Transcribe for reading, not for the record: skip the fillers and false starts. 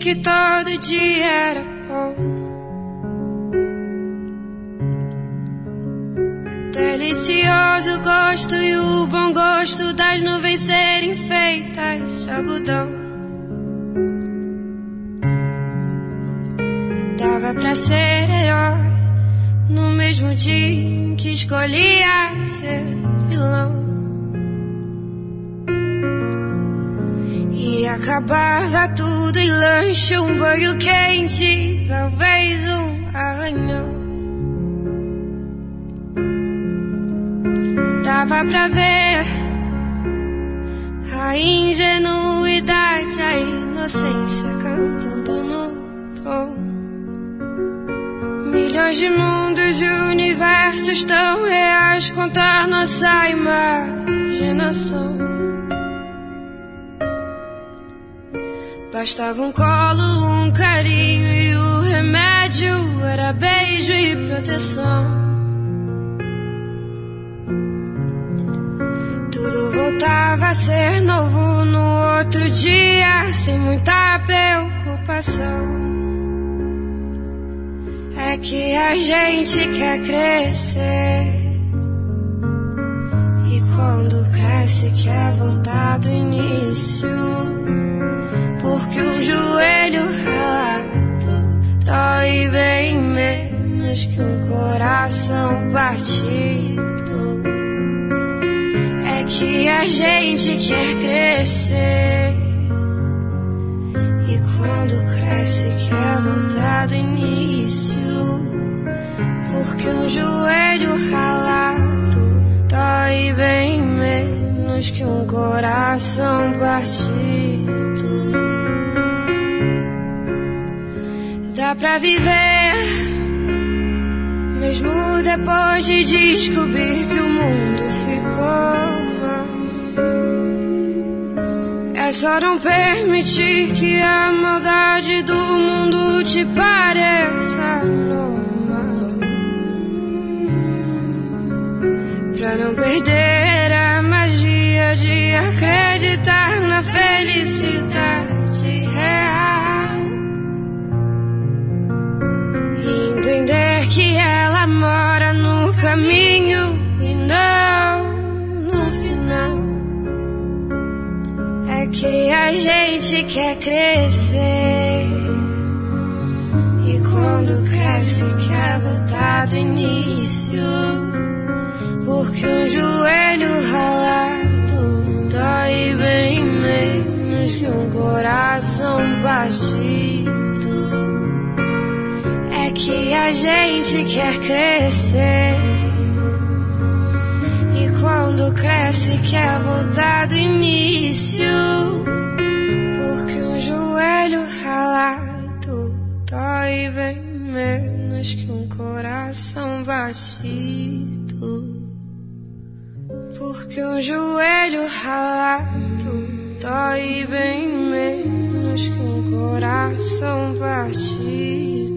que todo dia era bom. Delicioso gosto e o bom gosto das nuvens serem feitas de algodão. Dava pra ser herói no mesmo dia em que escolhia ser vilão. E acabava tudo em lanche, um banho quente, talvez um arranhão. Dava pra ver a ingenuidade, a inocência cantando no tom. Milhões de mundos e universos tão reais quanto a nossa imaginação. Bastava um colo, um carinho e o remédio era beijo e proteção. Tudo voltava a ser novo no outro dia, sem muita preocupação. É que a gente quer crescer, e quando cresce quer voltar do início. Porque um joelho ralado dói bem menos que um coração partido. É que a gente quer crescer, e quando cresce quer voltar do início. Porque um joelho ralado dói bem menos que um coração partido. Dá pra viver mesmo depois de descobrir que o mundo ficou mal. É só não permitir que a maldade do mundo te pareça normal, pra não perder a magia de acreditar na felicidade real. Entender que ela mora no caminho e não no final. É que a gente quer crescer, e quando cresce quer voltar do início. Porque um joelho ralado dói bem menos que um coração partido. É que a gente quer crescer, e quando cresce quer voltar do início. Porque um joelho ralado dói bem menos que um coração batido. Porque um joelho ralado dói bem menos que um coração partido.